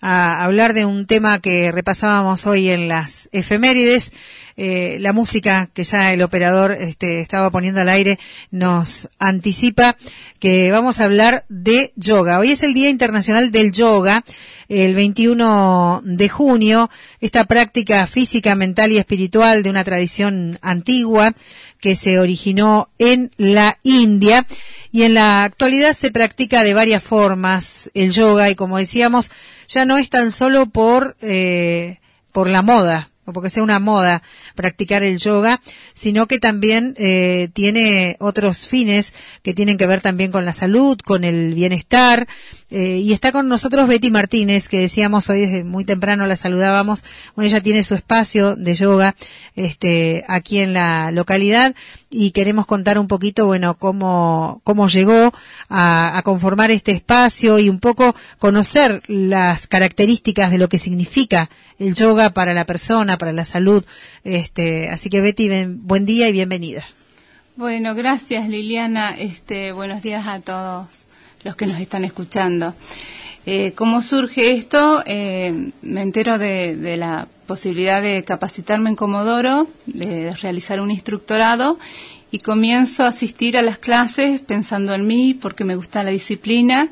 a hablar de un tema que repasábamos hoy en las efemérides. La música que ya el operador estaba poniendo al aire nos anticipa que vamos a hablar de yoga. Hoy es el Día Internacional del Yoga, el 21 de junio, esta práctica física, mental y espiritual de una tradición antigua que se originó en la India y en la actualidad se practica de varias formas el yoga y, como decíamos, ya no es tan solo por la moda o porque sea una moda practicar el yoga, sino que también tiene otros fines que tienen que ver también con la salud, con el bienestar. Y está con nosotros Betty Martínez, que decíamos hoy desde muy temprano la saludábamos. Bueno, ella tiene su espacio de yoga aquí en la localidad y queremos contar un poquito, bueno, cómo llegó a conformar este espacio y un poco conocer las características de lo que significa el yoga para la persona, para la salud. Así que Betty, buen día y bienvenida. Bueno, gracias Liliana. Buenos días a todos los que nos están escuchando. ¿Cómo surge esto? Me entero de la posibilidad de capacitarme en Comodoro, de realizar un instructorado y comienzo a asistir a las clases pensando en mí porque me gusta la disciplina.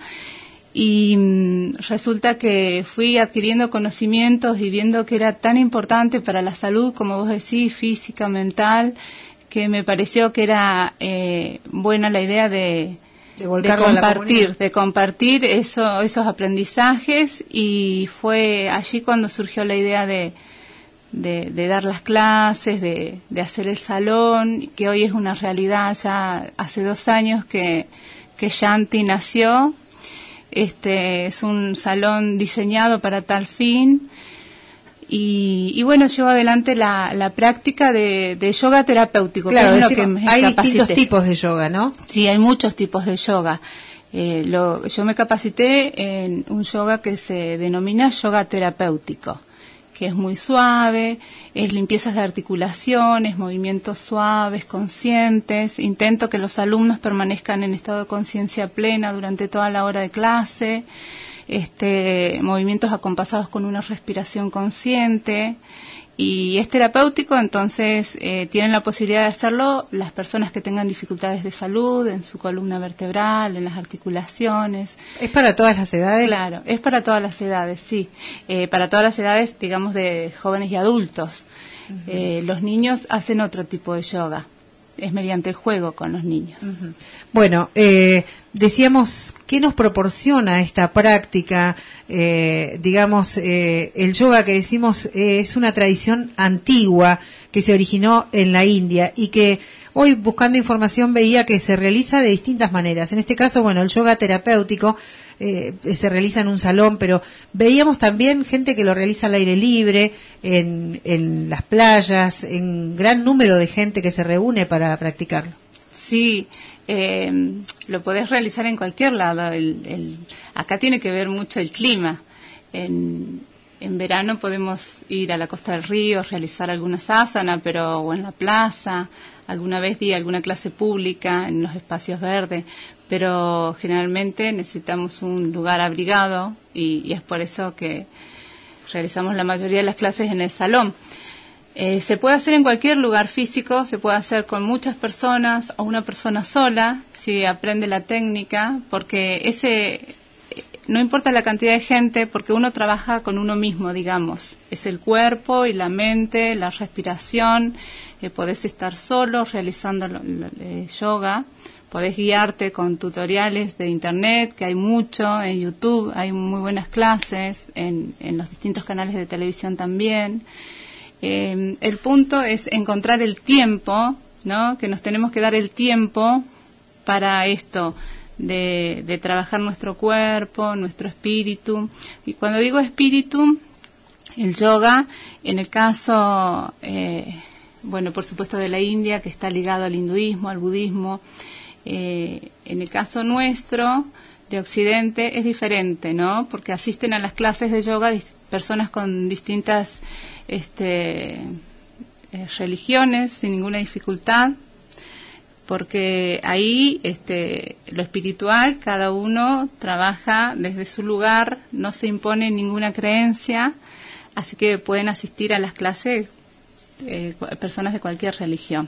Y resulta que fui adquiriendo conocimientos y viendo que era tan importante para la salud, como vos decís, física, mental, que me pareció que era buena la idea de compartir esos aprendizajes, y fue allí cuando surgió la idea de dar las clases, de hacer el salón, que hoy es una realidad. Ya hace 2 años que Shanti nació. Es un salón diseñado para tal fin y bueno, llevo adelante la práctica de yoga terapéutico. Claro, hay distintos tipos de yoga, ¿no? Sí, hay muchos tipos de yoga. Yo me capacité en un yoga que se denomina yoga terapéutico, que es muy suave, es limpiezas de articulaciones, movimientos suaves, conscientes. Intento que los alumnos permanezcan en estado de conciencia plena durante toda la hora de clase, movimientos acompasados con una respiración consciente. Y es terapéutico, entonces tienen la posibilidad de hacerlo las personas que tengan dificultades de salud en su columna vertebral, en las articulaciones. ¿Es para todas las edades? Claro, es para todas las edades, sí. Para todas las edades, digamos, de jóvenes y adultos. Uh-huh. Los niños hacen otro tipo de yoga. Es mediante el juego con los niños. Uh-huh. Bueno, decíamos, ¿qué nos proporciona esta práctica? El yoga que decimos es una tradición antigua que se originó en la India y que hoy, buscando información, veía que se realiza de distintas maneras. En este caso, bueno, el yoga terapéutico se realiza en un salón, pero veíamos también gente que lo realiza al aire libre, en las playas, en gran número de gente que se reúne para practicarlo. Sí, lo podés realizar en cualquier lado. Acá tiene que ver mucho el clima. En verano podemos ir a la costa del río, realizar algunas asanas, o en la plaza. Alguna vez di alguna clase pública en los espacios verdes, pero generalmente necesitamos un lugar abrigado y es por eso que realizamos la mayoría de las clases en el salón. Se puede hacer en cualquier lugar físico, se puede hacer con muchas personas o una persona sola, si aprende la técnica, porque no importa la cantidad de gente, porque uno trabaja con uno mismo, digamos. Es el cuerpo y la mente, la respiración. Podés estar solo realizando yoga. Podés guiarte con tutoriales de internet, que hay mucho, en YouTube hay muy buenas clases, en los distintos canales de televisión también. El punto es encontrar el tiempo, ¿no? Que nos tenemos que dar el tiempo para esto, de trabajar nuestro cuerpo, nuestro espíritu. Y cuando digo espíritu, el yoga, en el caso, por supuesto de la India, que está ligado al hinduismo, al budismo, en el caso nuestro, de Occidente, es diferente, ¿no? Porque asisten a las clases de yoga personas con distintas religiones, sin ninguna dificultad. porque ahí lo espiritual, cada uno trabaja desde su lugar, no se impone ninguna creencia, así que pueden asistir a las clases personas de cualquier religión.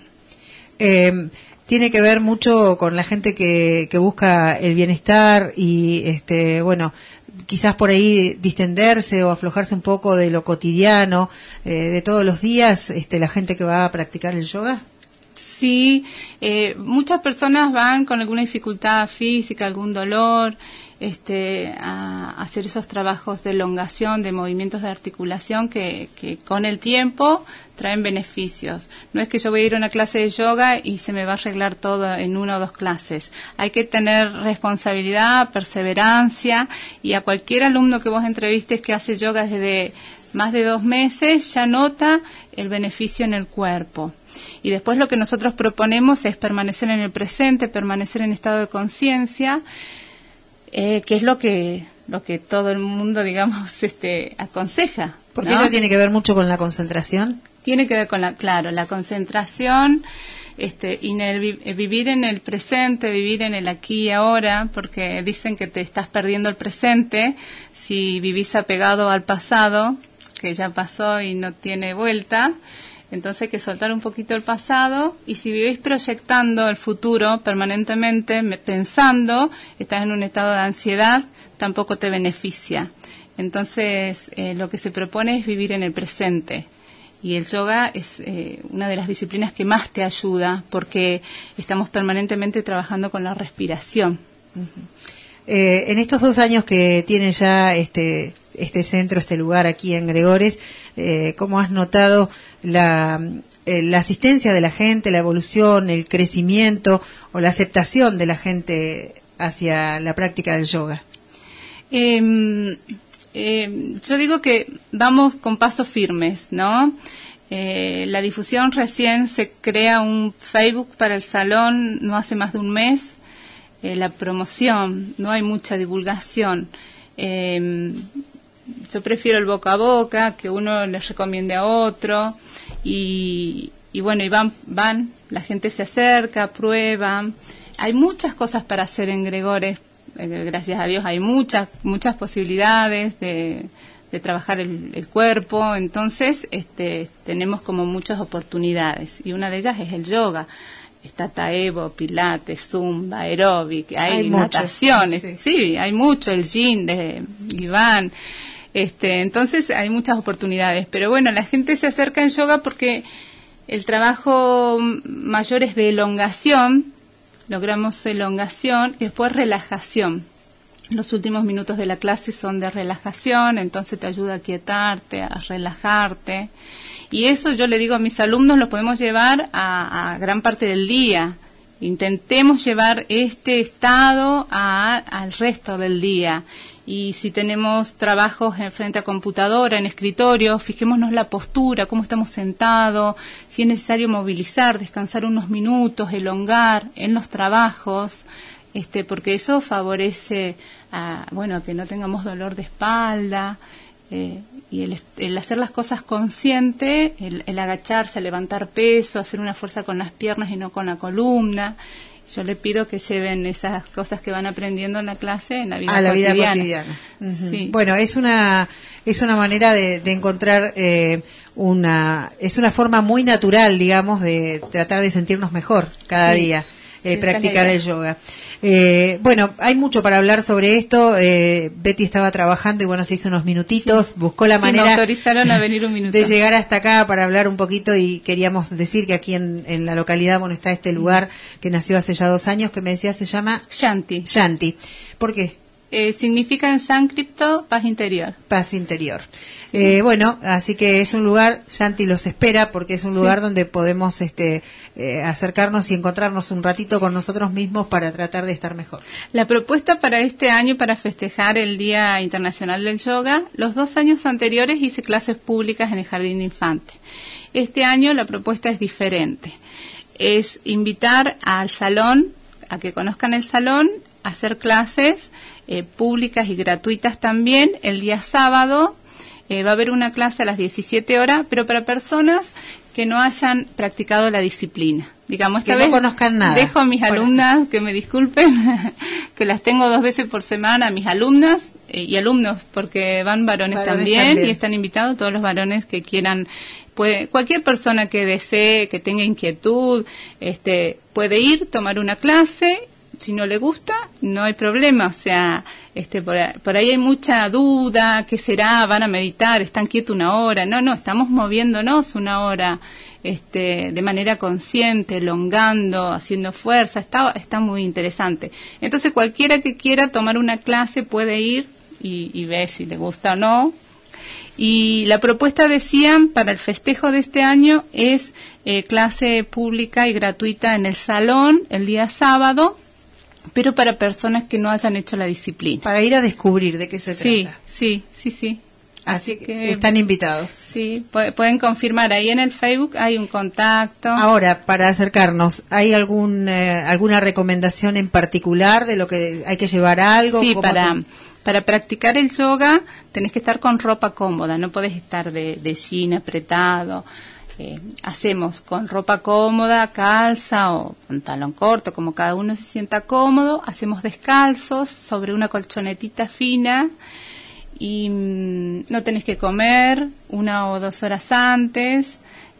Tiene que ver mucho con la gente que busca el bienestar y, bueno, quizás por ahí distenderse o aflojarse un poco de lo cotidiano, de todos los días, la gente que va a practicar el yoga. Sí, muchas personas van con alguna dificultad física, algún dolor, a hacer esos trabajos de elongación, de movimientos de articulación que con el tiempo traen beneficios. No es que yo voy a ir a una clase de yoga y se me va a arreglar todo en 1 o 2 clases. Hay que tener responsabilidad, perseverancia, y a cualquier alumno que vos entrevistes que hace yoga desde más de 2 meses ya nota el beneficio en el cuerpo. Y después lo que nosotros proponemos es permanecer en el presente, permanecer en estado de conciencia, que es lo que todo el mundo, digamos, aconseja. ¿Por qué eso tiene que ver mucho con la concentración? Tiene que ver con la concentración, vivir en el presente, vivir en el aquí y ahora, porque dicen que te estás perdiendo el presente si vivís apegado al pasado, que ya pasó y no tiene vuelta. Entonces hay que soltar un poquito el pasado, y si vivís proyectando el futuro permanentemente, pensando, estás en un estado de ansiedad, tampoco te beneficia. Entonces lo que se propone es vivir en el presente, y el yoga es una de las disciplinas que más te ayuda, porque estamos permanentemente trabajando con la respiración. En estos 2 años que tiene ya este centro, este lugar aquí en Gregores, ¿cómo has notado la asistencia de la gente, la evolución, el crecimiento o la aceptación de la gente hacia la práctica del yoga? Yo digo que vamos con pasos firmes, ¿no? La difusión, recién se crea un Facebook para el salón, no hace más de 1 mes. La promoción, no hay mucha divulgación. Yo prefiero el boca a boca, que uno les recomiende a otro, y bueno, y van, la gente se acerca, prueba. Hay muchas cosas para hacer en Gregores, gracias a Dios hay muchas posibilidades de trabajar el cuerpo, entonces tenemos como muchas oportunidades, y una de ellas es el yoga. Está Taevo, Pilates, Zumba, aeróbic, hay nataciones, sí, hay mucho, el gym de Iván, entonces hay muchas oportunidades, pero bueno, la gente se acerca en yoga porque el trabajo mayor es de elongación, logramos elongación y después relajación. Los últimos minutos de la clase son de relajación, entonces te ayuda a quietarte, a relajarte. Y eso yo le digo a mis alumnos, lo podemos llevar a gran parte del día. Intentemos llevar este estado al resto del día. Y si tenemos trabajos frente a computadora, en escritorio, fijémonos la postura, cómo estamos sentados, si es necesario movilizar, descansar unos minutos, elongar en los trabajos, porque eso favorece a que no tengamos dolor de espalda, y el hacer las cosas consciente, el agacharse, levantar peso, hacer una fuerza con las piernas y no con la columna. Yo le pido que lleven esas cosas que van aprendiendo en la clase en la vida cotidiana. Vida cotidiana. Uh-huh. Sí. Bueno, es una manera de encontrar es una forma muy natural, digamos, de tratar de sentirnos mejor cada día. Practicar el yoga. Bueno, hay mucho para hablar sobre esto. Betty estaba trabajando y bueno, se hizo unos minutitos, buscó la manera. Me autorizaron a venir un minuto. De llegar hasta acá para hablar un poquito, y queríamos decir que aquí en la localidad, está este lugar que nació hace ya 2 años, que me decía se llama Shanti. Shanti. ¿Por qué? Significa en sánscrito paz interior. Paz interior. Bueno, así que es un lugar, Shanti los espera, porque es un lugar donde podemos acercarnos y encontrarnos un ratito con nosotros mismos para tratar de estar mejor. La propuesta para este año, para festejar el Día Internacional del Yoga, los 2 años anteriores hice clases públicas en el Jardín de Infantes. Este año la propuesta es diferente. Es invitar al salón, a que conozcan el salón, hacer clases públicas y gratuitas también. El día sábado va a haber una clase a las 17 horas, pero para personas que no hayan practicado la disciplina. digamos, esta que vez no conozcan nada. Dejo a mis alumnas, que me disculpen, que las tengo 2 veces por semana, a mis alumnas y alumnos, porque van varones también y están invitados todos los varones que quieran. Cualquier persona que desee, que tenga inquietud, puede ir, tomar una clase. Si no le gusta, no hay problema. O sea, por ahí hay mucha duda. ¿Qué será? ¿Van a meditar? ¿Están quietos 1 hora? No, estamos moviéndonos 1 hora de manera consciente, elongando, haciendo fuerza. Está muy interesante. Entonces, cualquiera que quiera tomar una clase puede ir y ver si le gusta o no. Y la propuesta, decían, para el festejo de este año es clase pública y gratuita en el salón el día sábado, pero para personas que no hayan hecho la disciplina. Para ir a descubrir de qué se trata. Sí. Así que están invitados. Sí, pueden confirmar. Ahí en el Facebook hay un contacto. Ahora, para acercarnos, ¿hay alguna recomendación en particular de lo que hay que llevar algo? Sí, para practicar el yoga tenés que estar con ropa cómoda, no podés estar de jean apretado. Hacemos con ropa cómoda, calza o pantalón corto, como cada uno se sienta cómodo. Hacemos descalzos sobre una colchonetita fina y no tenés que comer 1 o 2 horas antes.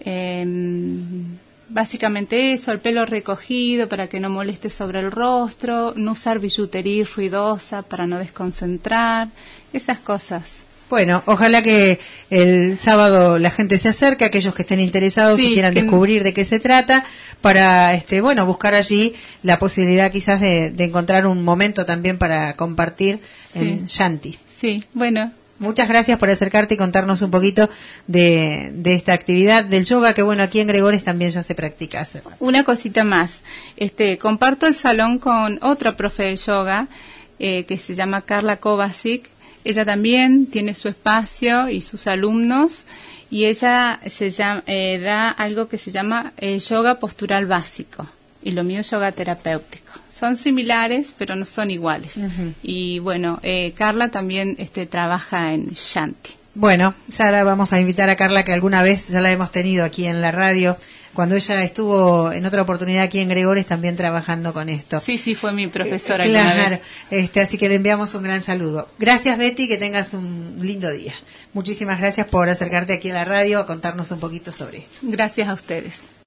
Básicamente eso, el pelo recogido para que no moleste sobre el rostro, no usar billutería ruidosa para no desconcentrar, esas cosas. Bueno, ojalá que el sábado la gente se acerque, aquellos que estén interesados y quieran descubrir de qué se trata, para buscar allí la posibilidad quizás de encontrar un momento también para compartir en Shanti. Sí, bueno. Muchas gracias por acercarte y contarnos un poquito de esta actividad del yoga, que aquí en Gregores también ya se practica hace rato. Una cosita más, comparto el salón con otra profe de yoga que se llama Carla Kovacic. Ella también tiene su espacio y sus alumnos, y ella da algo que se llama yoga postural básico, y lo mío es yoga terapéutico. Son similares, pero no son iguales. Uh-huh. Y Carla también trabaja en Shanti. Bueno, ya la vamos a invitar a Carla, que alguna vez ya la hemos tenido aquí en la radio, cuando ella estuvo en otra oportunidad aquí en Gregores también trabajando con esto. Sí, fue mi profesora. Claro, así que le enviamos un gran saludo. Gracias, Betty, que tengas un lindo día. Muchísimas gracias por acercarte aquí a la radio a contarnos un poquito sobre esto. Gracias a ustedes.